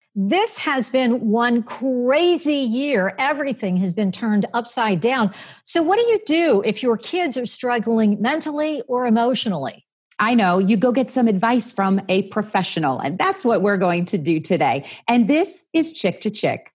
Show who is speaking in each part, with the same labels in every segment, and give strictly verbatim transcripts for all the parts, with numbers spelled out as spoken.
Speaker 1: This has been one crazy year. Everything has been turned upside down. So, what do you do if your kids are struggling mentally or emotionally?
Speaker 2: I know, you go get some advice from a professional, and that's what we're going to do today. And this is Chick to Chick.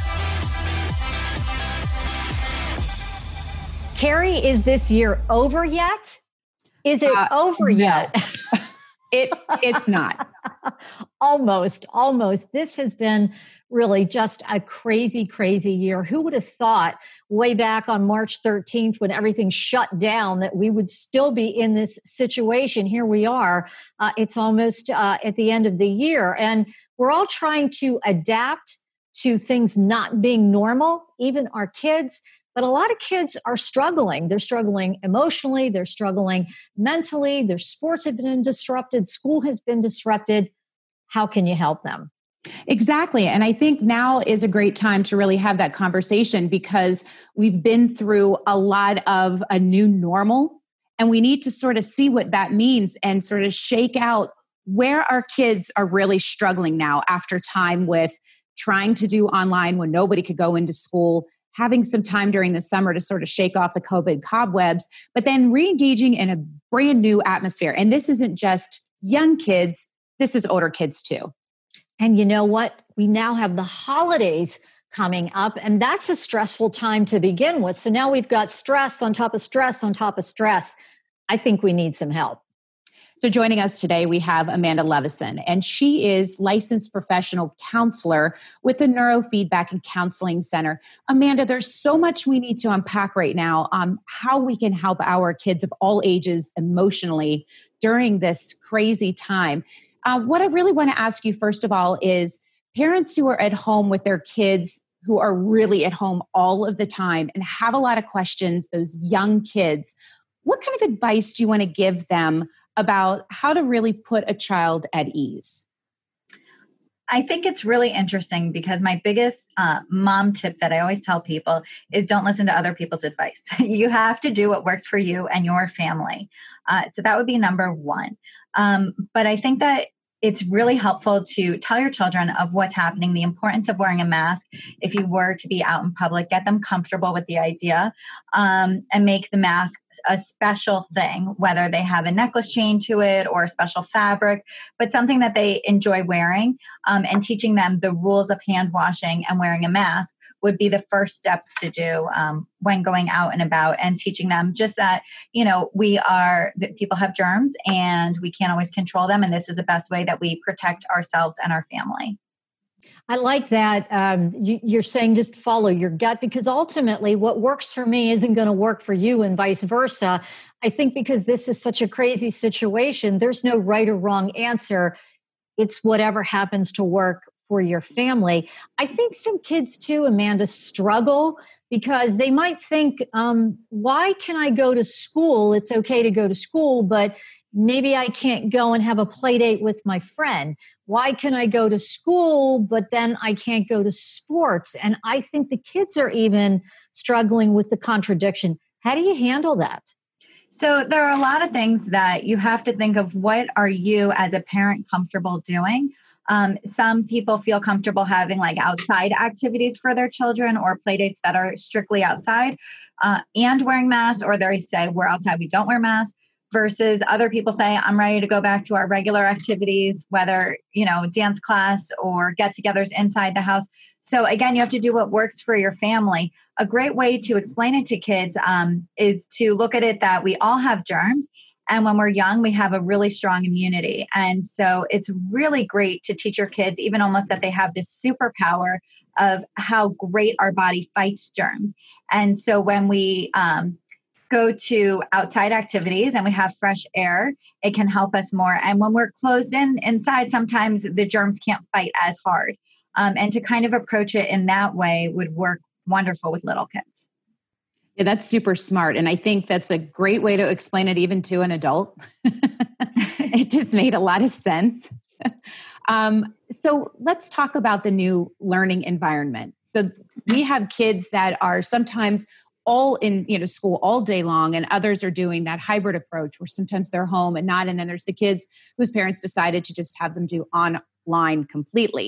Speaker 1: Carrie, is this year over yet? Is it uh, over
Speaker 2: no.
Speaker 1: yet?
Speaker 2: It it's not.
Speaker 1: Almost, almost. This has been really just a crazy, crazy year. Who would have thought way back on March thirteenth when everything shut down that we would still be in this situation? Here we are. Uh, it's almost uh, at the end of the year. And we're all trying to adapt to things not being normal, even our kids. But a lot of kids are struggling. They're struggling emotionally. They're struggling mentally. Their sports have been disrupted. School has been disrupted. How can you help them?
Speaker 2: Exactly. And I think now is a great time to really have that conversation because we've been through a lot of a new normal and we need to sort of see what that means and sort of shake out where our kids are really struggling now after time with trying to do online when nobody could go into school, having some time during the summer to sort of shake off the COVID cobwebs, but then re-engaging in a brand new atmosphere. And this isn't just young kids, this is older kids too.
Speaker 1: And you know what? We now have the holidays coming up, and that's a stressful time to begin with. So now we've got stress on top of stress on top of stress. I think we need some help.
Speaker 2: So joining us today, we have Amanda Levison, and she is licensed professional counselor with the Neurofeedback and Counseling Center. Amanda, there's so much we need to unpack right now on how we can help our kids of all ages emotionally during this crazy time. Uh, what I really want to ask you, first of all, is parents who are at home with their kids who are really at home all of the time and have a lot of questions, those young kids, what kind of advice do you want to give them about how to really put a child at ease?
Speaker 3: I think it's really interesting because my biggest uh, mom tip that I always tell people is don't listen to other people's advice. You have to do what works for you and your family. Uh, so that would be number one. Um, but I think that it's really helpful to tell your children of what's happening, the importance of wearing a mask. If you were to be out in public, get them comfortable with the idea um, and make the mask a special thing, whether they have a necklace chain to it or a special fabric, but something that they enjoy wearing um, and teaching them the rules of hand washing and wearing a mask would be the first steps to do um, when going out and about, and teaching them just that, you know, we are, that people have germs and we can't always control them. And this is the best way that we protect ourselves and our family.
Speaker 1: I like that um, you, you're saying just follow your gut, because ultimately what works for me isn't going to work for you and vice versa. I think because this is such a crazy situation, there's no right or wrong answer. It's whatever happens to work for your family. I think some kids too, Amanda, struggle because they might think, um, why can I go to school? It's okay to go to school, but maybe I can't go and have a play date with my friend. Why can I go to school, but then I can't go to sports? And I think the kids are even struggling with the contradiction. How do you handle that?
Speaker 3: So there are a lot of things that you have to think of. What are you as a parent comfortable doing? Um, some people feel comfortable having like outside activities for their children or play dates that are strictly outside uh, and wearing masks, or they say we're outside, we don't wear masks, versus other people say, I'm ready to go back to our regular activities, whether, you know, dance class or get-togethers inside the house. So again, you have to do what works for your family. A great way to explain it to kids um, is to look at it that we all have germs. And when we're young, we have a really strong immunity. And so it's really great to teach your kids, even almost that they have this superpower of how great our body fights germs. And so when we um, go to outside activities and we have fresh air, it can help us more. And when we're closed in inside, sometimes the germs can't fight as hard. Um, and to kind of approach it in that way would work wonderful with little kids.
Speaker 2: Yeah, that's super smart. And I think that's a great way to explain it even to an adult. It just made a lot of sense. um, so let's talk about the new learning environment. So we have kids that are sometimes all in, you know, school all day long, and others are doing that hybrid approach where sometimes they're home and not. And then there's the kids whose parents decided to just have them do online completely.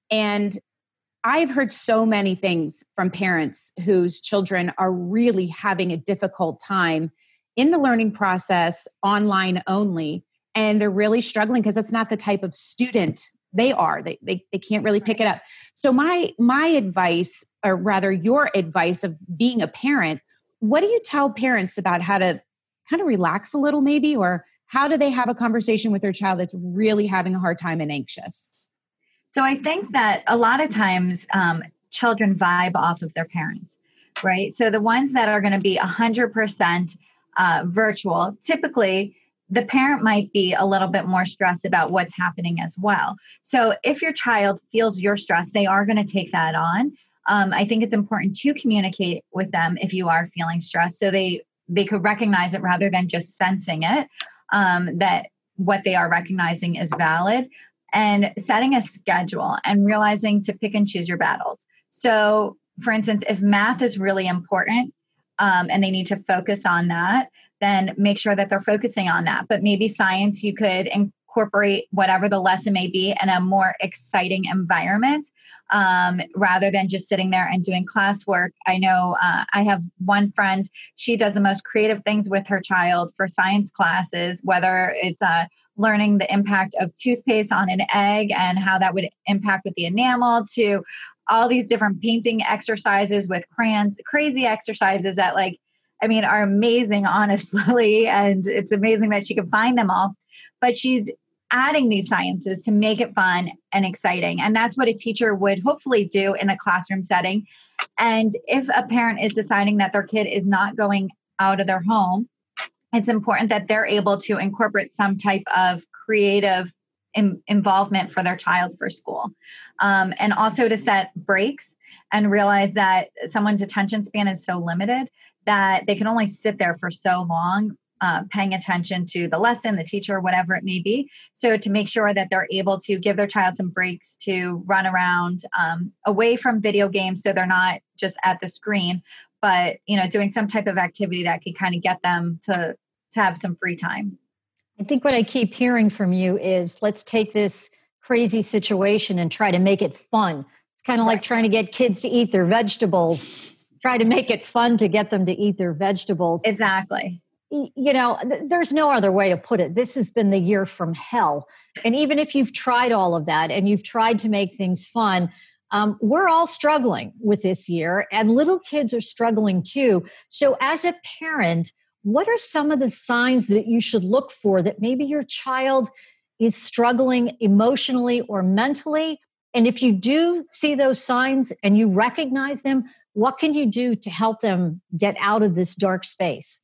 Speaker 2: And I've heard so many things from parents whose children are really having a difficult time in the learning process, online only, and they're really struggling because it's not the type of student they are. They, they, they can't really pick it up. So my, my advice, or rather your advice of being a parent, what do you tell parents about how to kind of relax a little maybe, or how do they have a conversation with their child that's really having a hard time and anxious?
Speaker 3: So I think that a lot of times um, children vibe off of their parents, right? So the ones that are going to be one hundred percent uh, virtual, typically the parent might be a little bit more stressed about what's happening as well. So if your child feels your stress, they are going to take that on. Um, I think it's important to communicate with them if you are feeling stressed, so they they could recognize it rather than just sensing it, um, that what they are recognizing is valid, and setting a schedule and realizing to pick and choose your battles. So for instance, if math is really important um, and they need to focus on that, then make sure that they're focusing on that. But maybe science, you could incorporate whatever the lesson may be in a more exciting environment, um, rather than just sitting there and doing classwork. I know uh, I have one friend, she does the most creative things with her child for science classes, whether it's uh, learning the impact of toothpaste on an egg and how that would impact with the enamel, to all these different painting exercises with crayons, crazy exercises that, like, I mean, are amazing, honestly. And it's amazing that she can find them all. But she's adding these sciences to make it fun and exciting. And that's what a teacher would hopefully do in a classroom setting. And if a parent is deciding that their kid is not going out of their home, it's important that they're able to incorporate some type of creative in, involvement for their child for school. Um, and also to set breaks and realize that someone's attention span is so limited that they can only sit there for so long, uh, paying attention to the lesson, the teacher, whatever it may be. So to make sure that they're able to give their child some breaks to run around um, away from video games, so they're not just at the screen, but, you know, doing some type of activity that can kind of get them to, to have some free time.
Speaker 1: I think what I keep hearing from you is, let's take this crazy situation and try to make it fun. It's kind of right. like trying to get kids to eat their vegetables. Try to make it fun to get them to eat their vegetables.
Speaker 3: Exactly.
Speaker 1: You know, th- there's no other way to put it. This has been the year from hell. And even if you've tried all of that and you've tried to make things fun, um, we're all struggling with this year, and little kids are struggling too. So as a parent, what are some of the signs that you should look for that maybe your child is struggling emotionally or mentally? And if you do see those signs and you recognize them, what can you do to help them get out of this dark space?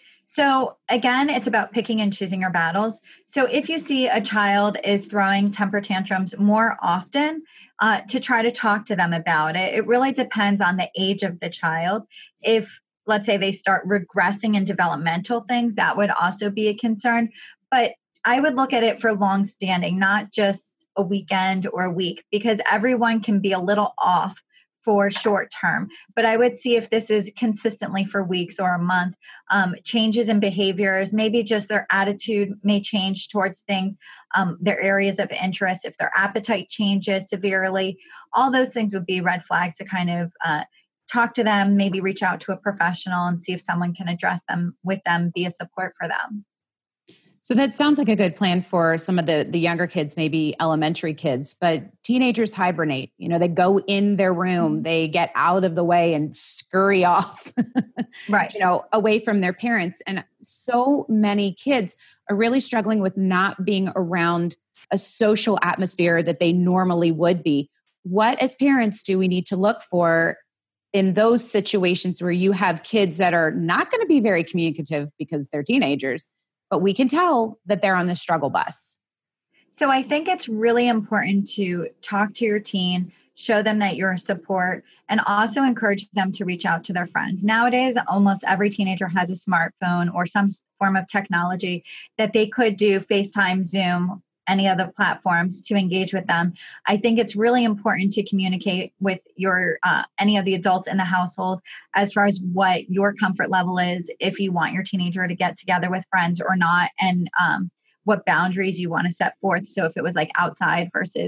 Speaker 3: So again, it's about picking and choosing your battles. So if you see a child is throwing temper tantrums more often, uh, to try to talk to them about it. It really depends on the age of the child. If, let's say, they start regressing in developmental things, that would also be a concern. But I would look at it for long standing, not just a weekend or a week, because everyone can be a little off for short term. But I would see if this is consistently for weeks or a month, um, changes in behaviors, maybe just their attitude may change towards things, um, their areas of interest, if their appetite changes severely, all those things would be red flags to kind of uh, talk to them, maybe reach out to a professional and see if someone can address them with them, be a support for them.
Speaker 2: So that sounds like a good plan for some of the, the younger kids, maybe elementary kids, but teenagers hibernate. You know, they go in their room, they get out of the way and scurry off,
Speaker 3: right?
Speaker 2: You know, away from their parents. And so many kids are really struggling with not being around a social atmosphere that they normally would be. What, as parents, do we need to look for in those situations where you have kids that are not going to be very communicative because they're teenagers, but we can tell that they're on the struggle bus?
Speaker 3: So I think it's really important to talk to your teen, show them that you're a support, and also encourage them to reach out to their friends. Nowadays, almost every teenager has a smartphone or some form of technology that they could do FaceTime, Zoom, any other platforms to engage with them. I think it's really important to communicate with your uh, any of the adults in the household as far as what your comfort level is, if you want your teenager to get together with friends or not, and um, what boundaries you want to set forth. So if it was like outside versus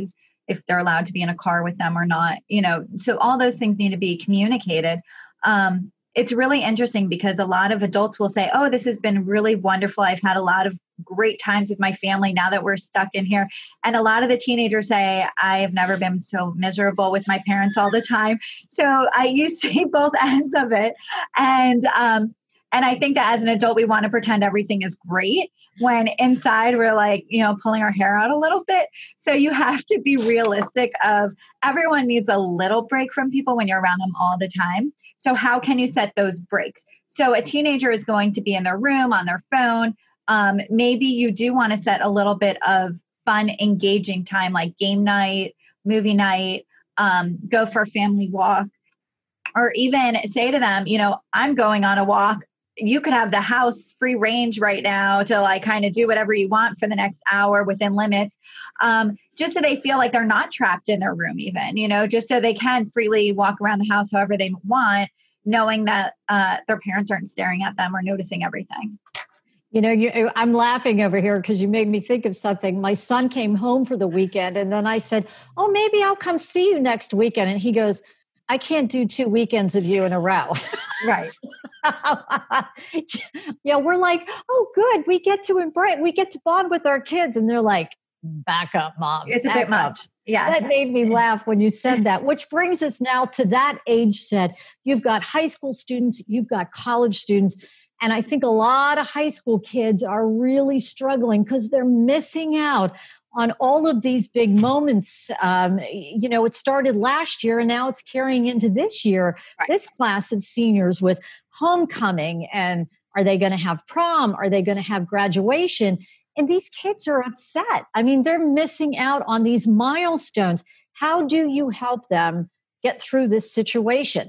Speaker 3: if they're allowed to be in a car with them or not, you know, so all those things need to be communicated. Um, it's really interesting because a lot of adults will say, oh, this has been really wonderful. I've had a lot of great times with my family now that we're stuck in here. And a lot of the teenagers say, I have never been so miserable with my parents all the time. So I used to see both ends of it. And, um, and I think that as an adult, we want to pretend everything is great when inside we're like, you know, pulling our hair out a little bit. So you have to be realistic of everyone needs a little break from people when you're around them all the time. So how can you set those breaks? So a teenager is going to be in their room on their phone. Um, maybe you do want to set a little bit of fun, engaging time like game night, movie night, um, go for a family walk, or even say to them, you know, I'm going on a walk. You could have the house free range right now to like kind of do whatever you want for the next hour within limits, um, just so they feel like they're not trapped in their room even, you know, just so they can freely walk around the house however they want, knowing that uh, their parents aren't staring at them or noticing everything.
Speaker 1: You know, you, I'm laughing over here because you made me think of something. My son came home for the weekend and then I said, oh, maybe I'll come see you next weekend. And he goes, I can't do two weekends of you in a row.
Speaker 3: Right.
Speaker 1: Yeah, we're like, oh, good. We get to embrace, we get to bond with our kids. And they're like, back up, mom.
Speaker 3: It's a bit much. Yeah.
Speaker 1: That made me laugh when you said that, which brings us now to that age set. You've got high school students, you've got college students. And I think a lot of high school kids are really struggling because they're missing out on all of these big moments. Um, you know, it started last year and now it's carrying into this year, right. This class of seniors with homecoming, and are they going to have prom? Are they going to have graduation? And these kids are upset. I mean, they're missing out on these milestones. How do you help them get through this situation?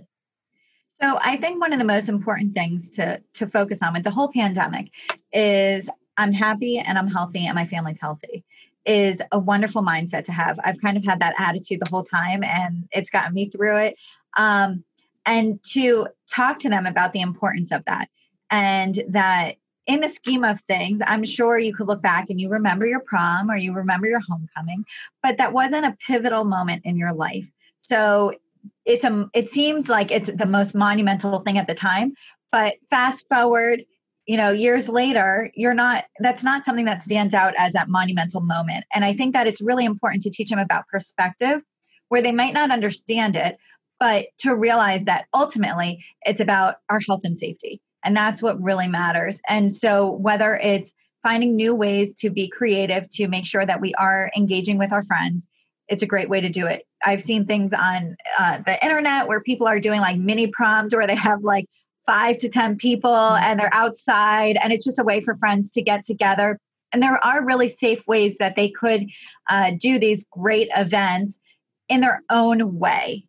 Speaker 3: So I think one of the most important things to, to focus on with the whole pandemic is I'm happy and I'm healthy and my family's healthy is a wonderful mindset to have. I've kind of had that attitude the whole time and it's gotten me through it. Um, and to talk to them about the importance of that, and that in the scheme of things, I'm sure you could look back and you remember your prom or you remember your homecoming, but that wasn't a pivotal moment in your life. So it's a, it seems like it's the most monumental thing at the time, but fast forward, you know, years later, you're not, that's not something that stands out as that monumental moment. And I think that it's really important to teach them about perspective where they might not understand it, but to realize that ultimately it's about our health and safety. And that's what really matters. And so whether it's finding new ways to be creative, to make sure that we are engaging with our friends, it's a great way to do it. I've seen things on uh, the internet where people are doing like mini proms where they have like five to ten people and they're outside, and it's just a way for friends to get together. And there are really safe ways that they could uh, do these great events in their own way.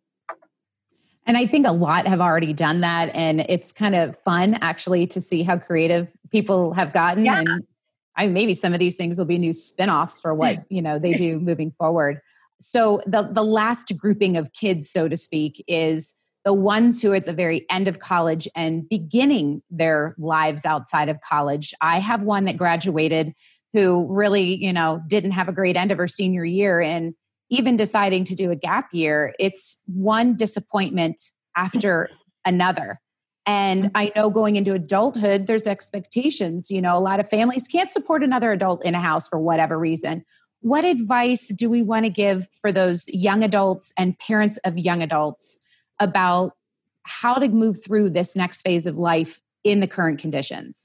Speaker 2: And I think a lot have already done that. And it's kind of fun actually to see how creative people have gotten.
Speaker 3: Yeah.
Speaker 2: And I maybe some of these things will be new spinoffs for what, you know, they do moving forward. So the, the last grouping of kids, so to speak, is the ones who are at the very end of college and beginning their lives outside of college. I have one that graduated who really, you know, didn't have a great end of her senior year, and even deciding to do a gap year, it's one disappointment after another. And I know going into adulthood, there's expectations. You know, a lot of families can't support another adult in a house for whatever reason. What advice do we want to give for those young adults and parents of young adults about how to move through this next phase of life in the current conditions?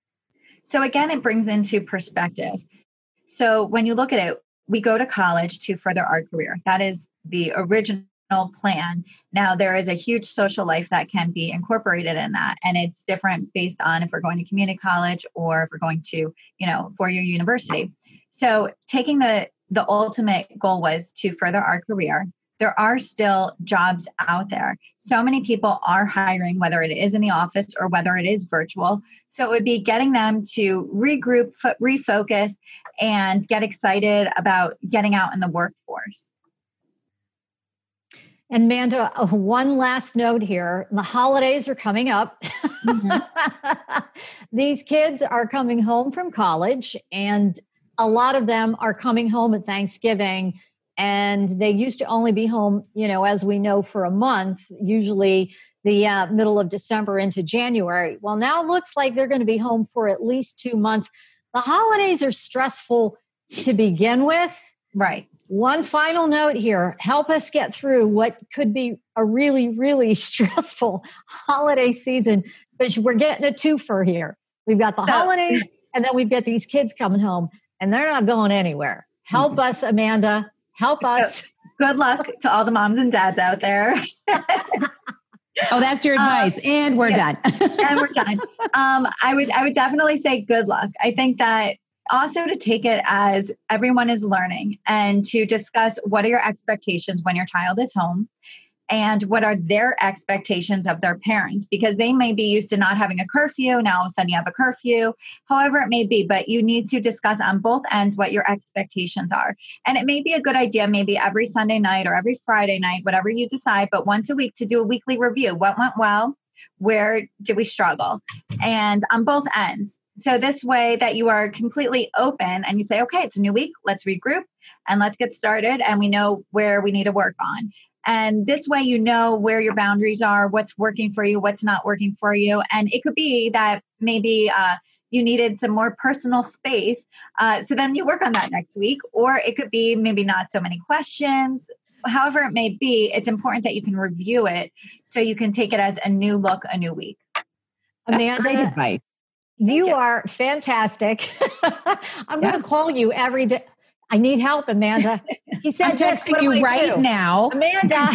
Speaker 3: So again, it brings into perspective. So when you look at it, we go to college to further our career. That is the original plan. Now, there is a huge social life that can be incorporated in that. And it's different based on if we're going to community college or if we're going to, you know, four-year university. So taking the, the ultimate goal was to further our career. There are still jobs out there. So many people are hiring, whether it is in the office or whether it is virtual. So it would be getting them to regroup, f- refocus, and get excited about getting out in the workforce.
Speaker 1: And Amanda, uh, one last note here. The holidays are coming up. Mm-hmm. These kids are coming home from college, and a lot of them are coming home at Thanksgiving And they used to only be home, you know, as we know, for a month, usually the uh, middle of December into January. Well, now it looks like they're going to be home for at least two months. The holidays are stressful to begin with.
Speaker 3: Right.
Speaker 1: One final note here, help us get through what could be a really, really stressful holiday season, because we're getting a twofer here. We've got the so, holidays, and then we've got these kids coming home, and they're not going anywhere. Help mm-hmm. us, Amanda. Help us.
Speaker 3: So, good luck to all the moms and dads out there.
Speaker 2: Oh, that's your advice. Um, and we're yeah,
Speaker 3: done. and we're done. Um, I would, I would definitely say good luck. I think that also to take it as everyone is learning, and to discuss what are your expectations when your child is home, and what are their expectations of their parents, because they may be used to not having a curfew. Now all of a sudden you have a curfew, however it may be, but you need to discuss on both ends what your expectations are. And it may be a good idea, maybe every Sunday night or every Friday night, whatever you decide, but once a week to do a weekly review. What went well? Where did we struggle? And on both ends. So this way that you are completely open and you say, okay, it's a new week. Let's regroup and let's get started. And we know where we need to work on. And this way, you know where your boundaries are, what's working for you, what's not working for you. And it could be that maybe uh, you needed some more personal space. Uh, so then you work on that next week. Or it could be maybe not so many questions. However it may be, it's important that you can review it so you can take it as a new look, a new week.
Speaker 2: That's
Speaker 1: Amanda,
Speaker 2: great advice.
Speaker 1: You, you are fantastic. I'm yeah. going to call you every day. I need help, Amanda. He said,
Speaker 2: I'm texting you right now.
Speaker 1: Amanda.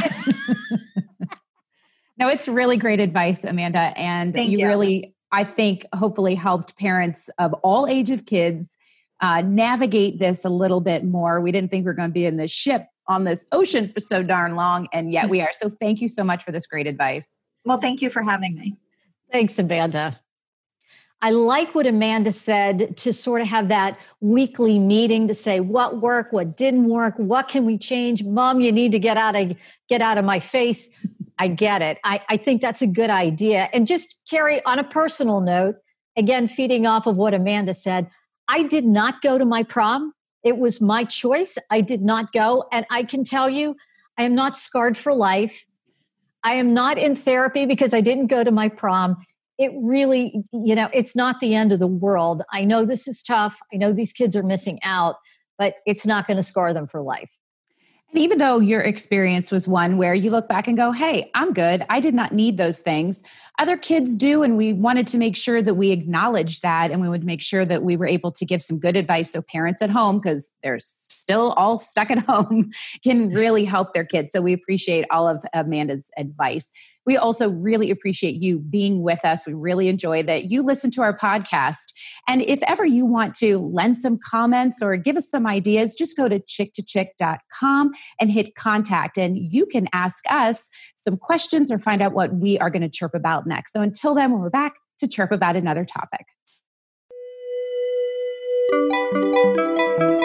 Speaker 2: No, it's really great advice, Amanda. And you, you really, I think, hopefully helped parents of all age of kids uh, navigate this a little bit more. We didn't think we were going to be in this ship on this ocean for so darn long, and yet we are. So thank you so much for this great advice.
Speaker 3: Well, thank you for having me.
Speaker 1: Thanks, Amanda. I like what Amanda said, to sort of have that weekly meeting to say what worked, what didn't work, what can we change? Mom, you need to get out of get out of my face. I get it. I, I think that's a good idea. And just Carrie, on a personal note, again, feeding off of what Amanda said, I did not go to my prom. It was my choice. I did not go. And I can tell you, I am not scarred for life. I am not in therapy because I didn't go to my prom. It really, you know, it's not the end of the world. I know this is tough. I know these kids are missing out, but it's not going to scar them for life.
Speaker 2: And even though your experience was one where you look back and go, hey, I'm good. I did not need those things. Other kids do. And we wanted to make sure that we acknowledged that. And we would make sure that we were able to give some good advice. So parents at home, because they're still all stuck at home, can really help their kids. So we appreciate all of Amanda's advice. We also really appreciate you being with us. We really enjoy that you listen to our podcast. And if ever you want to lend some comments or give us some ideas, just go to chick to chick dot com and hit contact. And you can ask us some questions or find out what we are going to chirp about next. So until then, when we're back to chirp about another topic.